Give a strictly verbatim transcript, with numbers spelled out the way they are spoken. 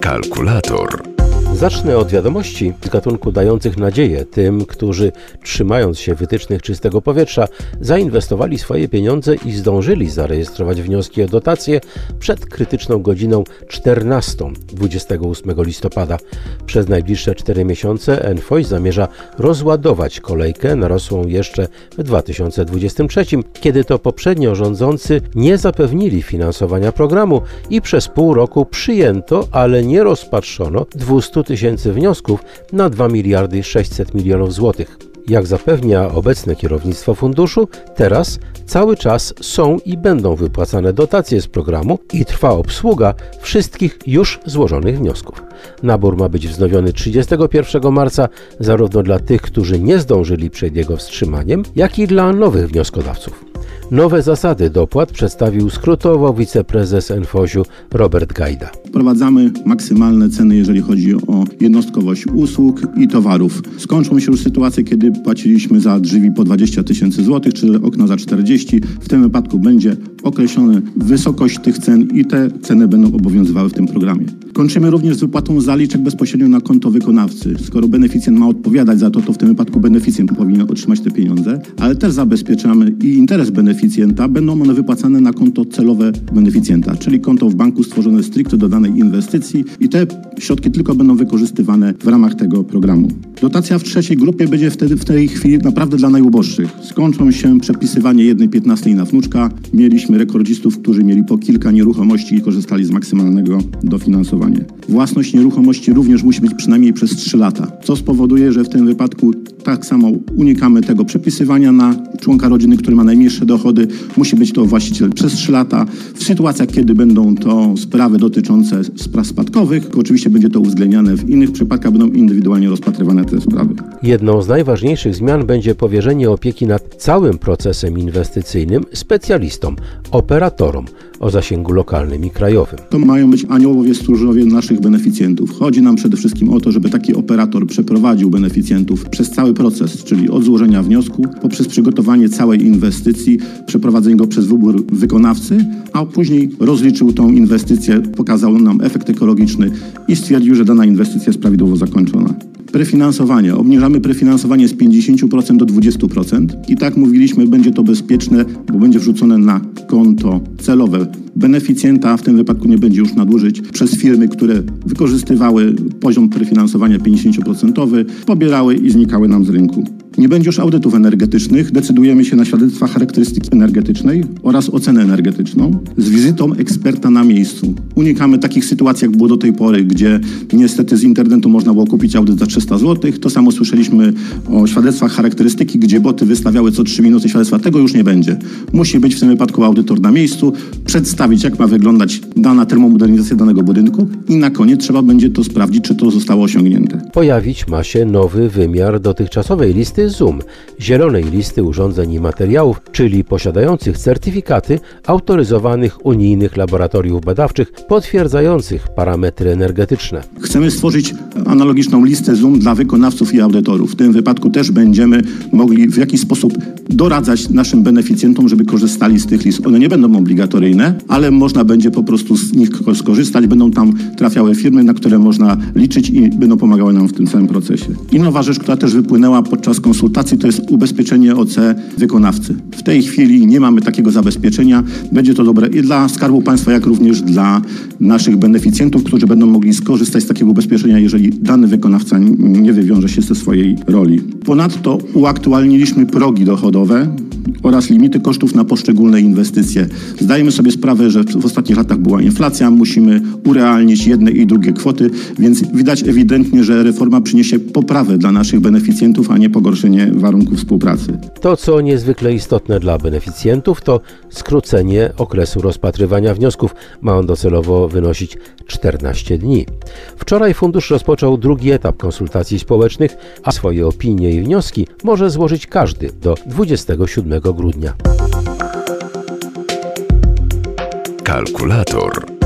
Kalkulator. Zacznę od wiadomości z gatunku dających nadzieję tym, którzy, trzymając się wytycznych czystego powietrza, zainwestowali swoje pieniądze i zdążyli zarejestrować wnioski o dotacje przed krytyczną godziną czternastą dwudziestego ósmego listopada. Przez najbliższe cztery miesiące N F O Ś zamierza rozładować kolejkę narosłą jeszcze w dwa tysiące dwudziestym trzecim, kiedy to poprzednio rządzący nie zapewnili finansowania programu i przez pół roku przyjęto, ale nie rozpatrzono dwieście tysięcy wniosków na dwa miliardy sześćset milionów złotych. Jak zapewnia obecne kierownictwo funduszu, teraz cały czas są i będą wypłacane dotacje z programu i trwa obsługa wszystkich już złożonych wniosków. Nabór ma być wznowiony trzydziestego pierwszego marca zarówno dla tych, którzy nie zdążyli przed jego wstrzymaniem, jak i dla nowych wnioskodawców. Nowe zasady dopłat przedstawił skrótowo wiceprezes N F O ŚiU Robert Gajda. Wprowadzamy maksymalne ceny, jeżeli chodzi o jednostkowość usług i towarów. Skończą się już sytuacje, kiedy płaciliśmy za drzwi po dwadzieścia tysięcy złotych, czy okna za czterdzieści. W tym wypadku będzie określona wysokość tych cen i te ceny będą obowiązywały w tym programie. Kończymy również z wypłatą zaliczek bezpośrednio na konto wykonawcy. Skoro beneficjent ma odpowiadać za to, to w tym wypadku beneficjent powinien otrzymać te pieniądze, ale też zabezpieczamy i interes beneficjenta, będą one wypłacane na konto celowe beneficjenta, czyli konto w banku stworzone stricte do danej inwestycji i te środki tylko będą wykorzystywane w ramach tego programu. Dotacja w trzeciej grupie będzie wtedy w tej chwili naprawdę dla najuboższych. Skończą się przepisywanie jednej piętnastej na wnuczka. Mieliśmy rekordzistów, którzy mieli po kilka nieruchomości i korzystali z maksymalnego dofinansowania. Własność nieruchomości również musi być przynajmniej przez trzy lata, co spowoduje, że w tym wypadku tak samo unikamy tego przepisywania na członka rodziny, który ma najmniejsze dochody. Musi być to właściciel przez trzy lata. W sytuacjach, kiedy będą to sprawy dotyczące spraw spadkowych, oczywiście będzie to uwzględniane. W innych przypadkach będą indywidualnie rozpatrywane te sprawy. Jedną z najważniejszych zmian będzie powierzenie opieki nad całym procesem inwestycyjnym specjalistom, operatorom o zasięgu lokalnym i krajowym. To mają być aniołowie stróżowie naszych beneficjentów. Chodzi nam przede wszystkim o to, żeby taki operator przeprowadził beneficjentów przez cały proces, czyli od złożenia wniosku, poprzez przygotowanie całej inwestycji, przeprowadzenie go przez wybór wykonawcy, a później rozliczył tą inwestycję, pokazał nam efekt ekologiczny i stwierdził, że dana inwestycja jest prawidłowo zakończona. Prefinansowanie. Obniżamy prefinansowanie z pięćdziesiąt procent do dwudziestu procent i tak mówiliśmy, będzie to bezpieczne, bo będzie wrzucone na konto celowe beneficjenta. W tym wypadku nie będzie już nadużyć przez firmy, które wykorzystywały poziom prefinansowania pięćdziesiąt procent, pobierały i znikały nam z rynku. Nie będzie już audytów energetycznych, decydujemy się na świadectwa charakterystyki energetycznej oraz ocenę energetyczną z wizytą eksperta na miejscu. Unikamy takich sytuacji, jak było do tej pory, gdzie niestety z internetu można było kupić audyt za trzysta złotych. To samo słyszeliśmy o świadectwach charakterystyki, gdzie boty wystawiały co trzy minuty świadectwa. Tego już nie będzie. Musi być w tym wypadku audytor na miejscu, przedstawić, jak ma wyglądać dana termomodernizacja danego budynku i na koniec trzeba będzie to sprawdzić, czy to zostało osiągnięte. Pojawić ma się nowy wymiar dotychczasowej listy Z U M, zielonej listy urządzeń i materiałów, czyli posiadających certyfikaty autoryzowanych unijnych laboratoriów badawczych potwierdzających parametry energetyczne. Chcemy stworzyć analogiczną listę Z U M dla wykonawców i audytorów. W tym wypadku też będziemy mogli w jakiś sposób doradzać naszym beneficjentom, żeby korzystali z tych list. One nie będą obligatoryjne, ale można będzie po prostu z nich skorzystać. Będą tam trafiały firmy, na które można liczyć i będą pomagały nam w tym całym procesie. I nowa rzecz, która też wypłynęła podczas konsultacji, to jest ubezpieczenie O C wykonawcy. W tej chwili nie mamy takiego zabezpieczenia. Będzie to dobre i dla Skarbu Państwa, jak również dla naszych beneficjentów, którzy będą mogli skorzystać z takiego ubezpieczenia, jeżeli dany wykonawca nie wywiąże się ze swojej roli. Ponadto uaktualniliśmy progi dochodowe oraz limity kosztów na poszczególne inwestycje. Zdajemy sobie sprawę, że w ostatnich latach była inflacja, musimy urealnić jedne i drugie kwoty, więc widać ewidentnie, że reforma przyniesie poprawę dla naszych beneficjentów, a nie pogorszenie warunków współpracy. To, co niezwykle istotne dla beneficjentów, to skrócenie okresu rozpatrywania wniosków. Ma on docelowo wynosić czternaście dni. Wczoraj fundusz rozpoczął drugi etap konsultacji społecznych, a swoje opinie i wnioski może złożyć każdy do dwudziestego siódmego grudnia. Kalkulator.